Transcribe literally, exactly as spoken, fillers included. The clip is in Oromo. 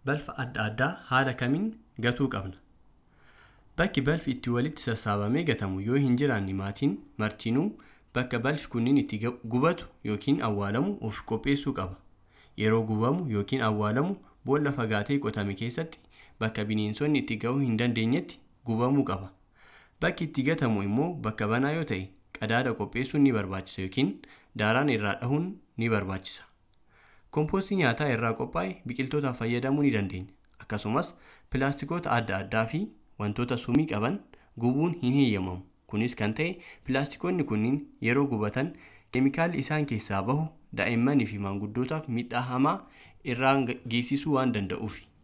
balfa adda addaa haala kamiin gatuu qabna? Bakki balfi itti walitti sassaabamee gatamu yoo hin jiraanne maatiin martinuu bakka balfi kunniin itti gubatu yookiin awwaalamu of qopheessuu qaba. Yeroo gubamu yookiin awwaalamu boolla fagaatee qotame keessatti bakka bineensonni itti ga'uu hin dandeenyetti gubamuu qaba. Bakki itti gatamu immoo bakka banaa yoo ta'e qadaada qopheessuun ni barbaachisa yookiin daaraan irraa dhahuun ni barbaachisa. Kompoostii nyaataa irraa qophaa'e biqiltootaaf fayyadamuu ni dandeenya. Akkasumas pilaastikoota adda addaa fi wantoota sumii qaban gubuun hin heeyyamamu. Kunis kan ta'e pilaastikoonni kunniin yeroo gubatan keemikaalli isaan keessaa bahu daa'immanii fi maanguddootaaf miidhaa hamaa irraan geessisuu waan danda'uuf.